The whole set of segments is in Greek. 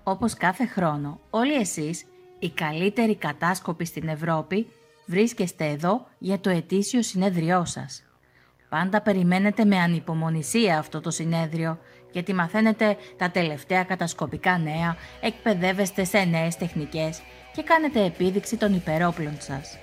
Όπως κάθε χρόνο, όλοι εσείς, οι καλύτεροι κατάσκοποι στην Ευρώπη, βρίσκεστε εδώ για το ετήσιο συνέδριό σας. Πάντα περιμένετε με ανυπομονησία αυτό το συνέδριο, γιατί μαθαίνετε τα τελευταία κατασκοπικά νέα, εκπαιδεύεστε σε νέες τεχνικές και κάνετε επίδειξη των υπερόπλων σας.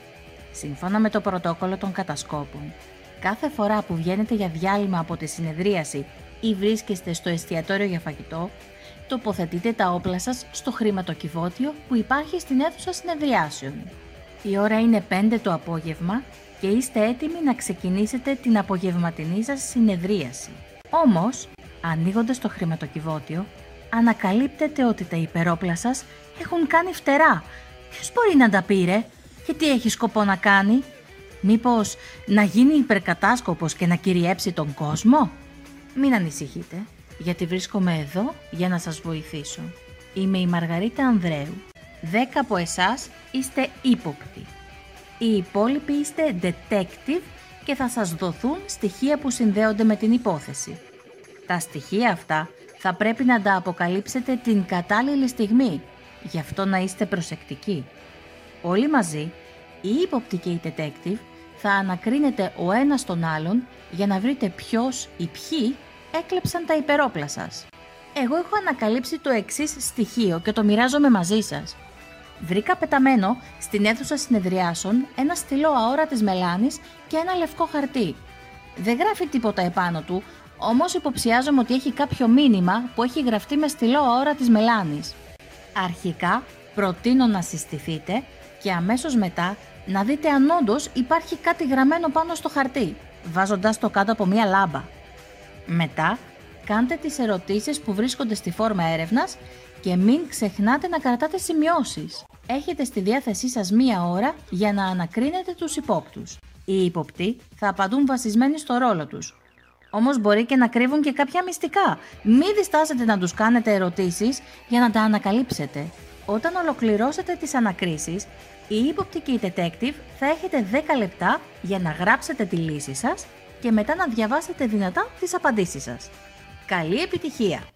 Σύμφωνα με το πρωτόκολλο των κατασκόπων, κάθε φορά που βγαίνετε για διάλειμμα από τη συνεδρίαση ή βρίσκεστε στο εστιατόριο για φαγητό, τοποθετείτε τα όπλα σας στο χρηματοκιβώτιο που υπάρχει στην αίθουσα συνεδριάσεων. Η ώρα είναι 5 το απόγευμα και είστε έτοιμοι να ξεκινήσετε την απογευματινή σας συνεδρίαση. Όμως, ανοίγοντας το χρηματοκιβώτιο, ανακαλύπτετε ότι τα υπερόπλα σας έχουν κάνει φτερά. Ποιος μπορεί να τα πήρε και τι έχει σκοπό να κάνει? Μήπως να γίνει υπερκατάσκοπος και να κυριέψει τον κόσμο? Μην ανησυχείτε, γιατί βρίσκομαι εδώ για να σας βοηθήσω. Είμαι η Μαργαρίτα Ανδρέου. 10 από εσάς είστε ύποπτοι. Οι υπόλοιποι είστε detective και θα σας δοθούν στοιχεία που συνδέονται με την υπόθεση. Τα στοιχεία αυτά θα πρέπει να τα αποκαλύψετε την κατάλληλη στιγμή, γι' αυτό να είστε προσεκτικοί. Όλοι μαζί, οι ύποπτοι και οι detective, θα ανακρίνετε ο ένας τον άλλον για να βρείτε ποιος ή ποιοι έκλεψαν τα υπερόπλα σας. Εγώ έχω ανακαλύψει το εξής στοιχείο και το μοιράζομαι μαζί σας. Βρήκα πεταμένο στην αίθουσα συνεδριάσεων ένα στυλό αόρατης μελάνης και ένα λευκό χαρτί. Δεν γράφει τίποτα επάνω του, όμως υποψιάζομαι ότι έχει κάποιο μήνυμα που έχει γραφτεί με στυλό αόρατης μελάνης. Αρχικά προτείνω να συστηθείτε και αμέσως μετά να δείτε αν όντως υπάρχει κάτι γραμμένο πάνω στο χαρτί, βάζοντας το κάτω από μία λάμπα. Μετά, κάντε τις ερωτήσεις που βρίσκονται στη φόρμα έρευνας και μην ξεχνάτε να κρατάτε σημειώσεις. Έχετε στη διάθεσή σας 1 ώρα για να ανακρίνετε τους υπόπτους. Οι υποπτοί θα απαντούν βασισμένοι στο ρόλο τους. Όμως μπορεί και να κρύβουν και κάποια μυστικά. Μην διστάσετε να τους κάνετε ερωτήσεις για να τα ανακαλύψετε. Όταν ολοκληρώσετε τις ανακρίσεις, οι ύποπτοι και οι detective θα έχετε 10 λεπτά για να γράψετε τη λύση σας και μετά να διαβάσετε δυνατά τις απαντήσεις σας. Καλή επιτυχία!